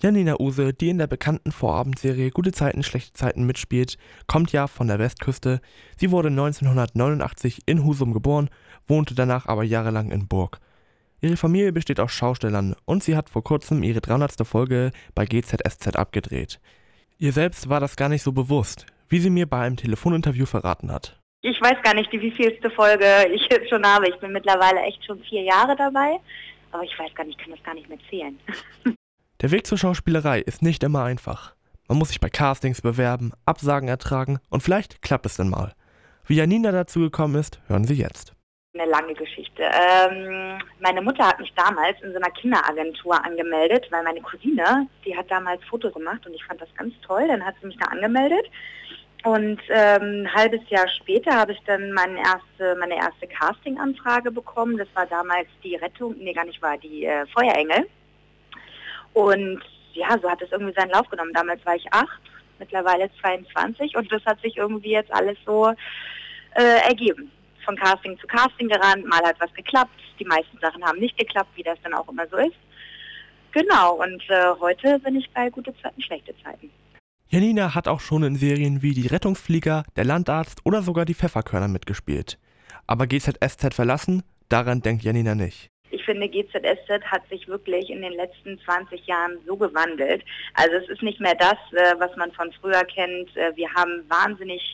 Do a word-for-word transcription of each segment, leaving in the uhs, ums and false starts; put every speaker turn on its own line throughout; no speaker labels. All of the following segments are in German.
Janina Use, die in der bekannten Vorabendserie Gute Zeiten, schlechte Zeiten mitspielt, kommt ja von der Westküste. Sie wurde neunzehnhundertneunundachtzig in Husum geboren, wohnte danach aber jahrelang in Burg. Ihre Familie besteht aus Schaustellern und sie hat vor kurzem ihre dreihundertste Folge bei G Z S Z abgedreht. Ihr selbst war das gar nicht so bewusst, wie sie mir bei einem Telefoninterview verraten hat.
Ich weiß gar nicht, die wievielste Folge ich jetzt schon habe. Ich bin mittlerweile echt schon vier Jahre dabei, aber ich weiß gar nicht, ich kann das gar nicht mehr zählen.
Der Weg zur Schauspielerei ist nicht immer einfach. Man muss sich bei Castings bewerben, Absagen ertragen und vielleicht klappt es dann mal. Wie Janina dazu gekommen ist, hören Sie jetzt.
Eine lange Geschichte. Ähm, meine Mutter hat mich damals in so einer Kinderagentur angemeldet, weil meine Cousine, die hat damals Fotos gemacht und ich fand das ganz toll. Dann hat sie mich da angemeldet und ähm, ein halbes Jahr später habe ich dann meine erste, meine erste Casting-Anfrage bekommen. Das war damals die Rettung, nee gar nicht wahr, die äh, Feuerengel. Und ja, so hat es irgendwie seinen Lauf genommen. Damals war ich acht, mittlerweile zweiundzwanzig und das hat sich irgendwie jetzt alles so äh, ergeben. Von Casting zu Casting gerannt, mal hat was geklappt, die meisten Sachen haben nicht geklappt, wie das dann auch immer so ist. Genau, und äh, heute bin ich bei Gute Zeiten, schlechte Zeiten.
Janina hat auch schon in Serien wie Die Rettungsflieger, Der Landarzt oder sogar Die Pfefferkörner mitgespielt. Aber G Z S Z verlassen, daran denkt Janina nicht.
Ich finde, G Z S Z hat sich wirklich in den letzten zwanzig Jahren so gewandelt. Also es ist nicht mehr das, was man von früher kennt. Wir haben wahnsinnig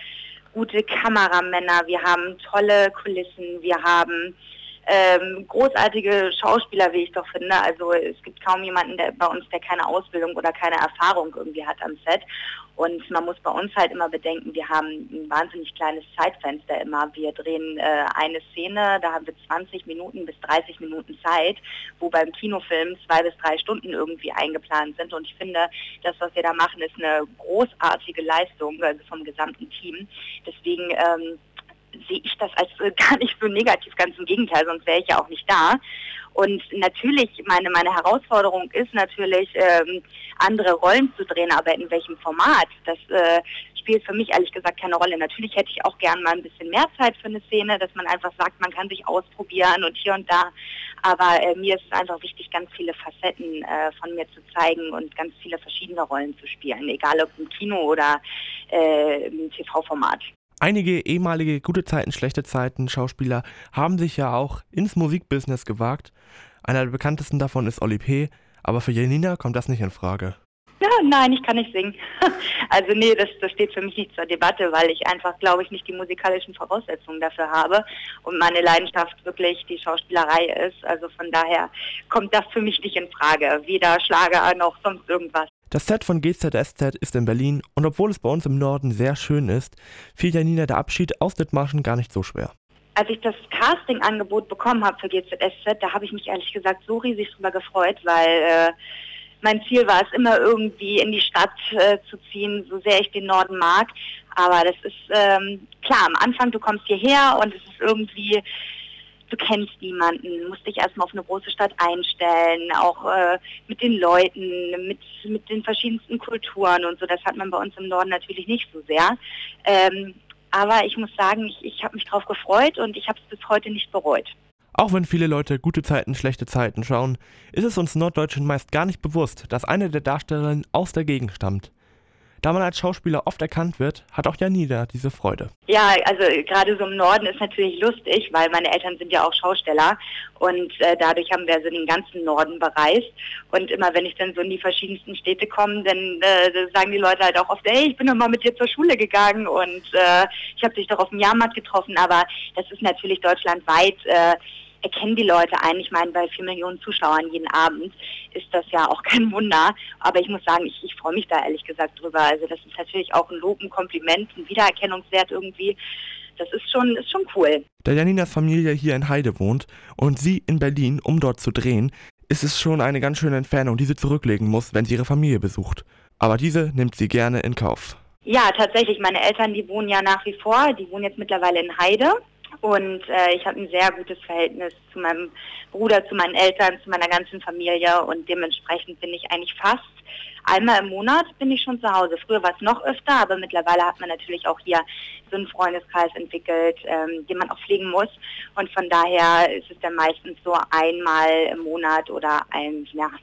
gute Kameramänner, wir haben tolle Kulissen, wir haben ähm, großartige Schauspieler, wie ich doch finde. Also es gibt kaum jemanden der bei uns, der keine Ausbildung oder keine Erfahrung irgendwie hat am Set. Und man muss bei uns halt immer bedenken, wir haben ein wahnsinnig kleines Zeitfenster immer. Wir drehen äh, eine Szene, da haben wir zwanzig Minuten bis dreißig Minuten Zeit, wo beim Kinofilm zwei bis drei Stunden irgendwie eingeplant sind. Und ich finde, das, was wir da machen, ist eine großartige Leistung, also vom gesamten Team. Deswegen ähm, sehe ich das als äh, gar nicht so negativ, ganz im Gegenteil, sonst wäre ich ja auch nicht da. Und natürlich, meine meine Herausforderung ist natürlich, ähm, andere Rollen zu drehen, aber in welchem Format, das äh, spielt für mich ehrlich gesagt keine Rolle. Natürlich hätte ich auch gern mal ein bisschen mehr Zeit für eine Szene, dass man einfach sagt, man kann sich ausprobieren und hier und da. Aber äh, mir ist es einfach wichtig, ganz viele Facetten äh, von mir zu zeigen und ganz viele verschiedene Rollen zu spielen, egal ob im Kino oder äh, im T V-Format.
Einige ehemalige Gute Zeiten, schlechte Zeiten Schauspieler haben sich ja auch ins Musikbusiness gewagt. Einer der bekanntesten davon ist Oli P., aber für Janina kommt das nicht in Frage.
Ja, nein, ich kann nicht singen. Also nee, das, das steht für mich nicht zur Debatte, weil ich einfach, glaube ich, nicht die musikalischen Voraussetzungen dafür habe und meine Leidenschaft wirklich die Schauspielerei ist. Also von daher kommt das für mich nicht in Frage, weder Schlager noch sonst irgendwas.
Das Set von G Z S Z ist in Berlin und obwohl es bei uns im Norden sehr schön ist, fiel Janina der Abschied aus Dithmarschen gar nicht so schwer.
Als ich das Casting-Angebot bekommen habe für G Z S Z, da habe ich mich ehrlich gesagt so riesig drüber gefreut, weil äh, mein Ziel war es immer irgendwie in die Stadt äh, zu ziehen, so sehr ich den Norden mag. Aber das ist ähm, klar, am Anfang, du kommst hierher und es ist irgendwie, du kennst niemanden, musst dich erstmal auf eine große Stadt einstellen, auch äh, mit den Leuten, mit, mit den verschiedensten Kulturen und so. Das hat man bei uns im Norden natürlich nicht so sehr. Ähm, aber ich muss sagen, ich, ich habe mich drauf gefreut und ich habe es bis heute nicht bereut.
Auch wenn viele Leute Gute Zeiten, schlechte Zeiten schauen, ist es uns Norddeutschen meist gar nicht bewusst, dass eine der Darstellerinnen aus der Gegend stammt. Da man als Schauspieler oft erkannt wird, hat auch Janina diese Freude.
Ja, also gerade so im Norden ist natürlich lustig, weil meine Eltern sind ja auch Schausteller und äh, dadurch haben wir so den ganzen Norden bereist. Und immer wenn ich dann so in die verschiedensten Städte komme, dann äh, sagen die Leute halt auch oft, hey, ich bin doch mal mit dir zur Schule gegangen und äh, ich habe dich doch auf dem Jahrmarkt getroffen. Aber das ist natürlich deutschlandweit, äh, erkennen die Leute ein. Ich meine, bei vier Millionen Zuschauern jeden Abend ist das ja auch kein Wunder. Aber ich muss sagen, ich, ich freue mich da ehrlich gesagt drüber. Also das ist natürlich auch ein Lob, ein Kompliment, ein Wiedererkennungswert irgendwie. Das ist schon, ist schon cool.
Da Janinas Familie hier in Heide wohnt und sie in Berlin, um dort zu drehen, ist es schon eine ganz schöne Entfernung, die sie zurücklegen muss, wenn sie ihre Familie besucht. Aber diese nimmt sie gerne in Kauf.
Ja, tatsächlich. Meine Eltern, die wohnen ja nach wie vor. Die wohnen jetzt mittlerweile in Heide. Und äh, ich habe ein sehr gutes Verhältnis zu meinem Bruder, zu meinen Eltern, zu meiner ganzen Familie und dementsprechend bin ich eigentlich fast einmal im Monat bin ich schon zu Hause. Früher war es noch öfter, aber mittlerweile hat man natürlich auch hier so einen Freundeskreis entwickelt, ähm, den man auch pflegen muss und von daher ist es dann meistens so einmal im Monat oder ein, ja,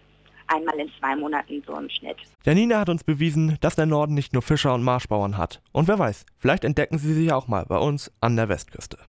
einmal in zwei Monaten so im Schnitt.
Janina hat uns bewiesen, dass der Norden nicht nur Fischer und Marschbauern hat. Und wer weiß, vielleicht entdecken sie sie auch mal bei uns an der Westküste.